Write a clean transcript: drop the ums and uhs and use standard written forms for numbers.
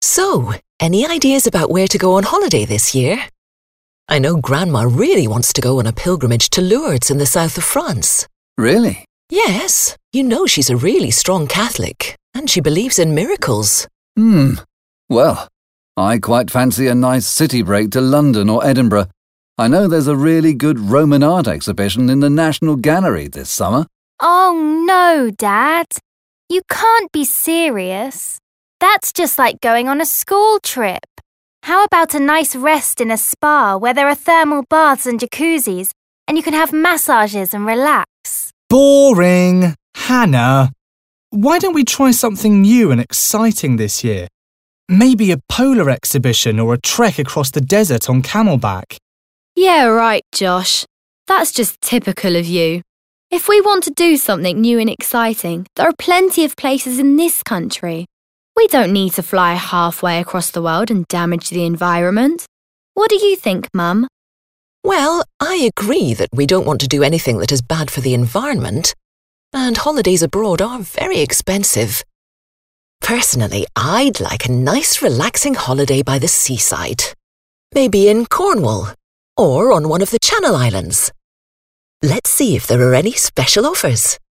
So, any ideas about where to go on holiday this year? I know Grandma really wants to go on a pilgrimage to Lourdes in the south of France. Really? Yes, you know she's a really strong Catholic, and she believes in miracles. Well, I quite fancy a nice city break to London or Edinburgh. I know there's a really good Roman art exhibition in the National Gallery this summer. Oh no, Dad. You can't be serious. That's just like going on a school trip. How about a nice rest in a spa where there are thermal baths and jacuzzis, and you can have massages and relax? Boring! Hannah, why don't we try something new and exciting this year? Maybe a polar exhibition or a trek across the desert on camelback. Yeah, right, Josh. That's just typical of you. If we want to do something new and exciting, there are plenty of places in this country. We don't need to fly halfway across the world and damage the environment. What do you think, Mum? Well, I agree that we don't want to do anything that is bad for the environment, and holidays abroad are very expensive. Personally, I'd like a nice relaxing holiday by the seaside. Maybe in Cornwall, or on one of the Channel Islands. Let's see if there are any special offers.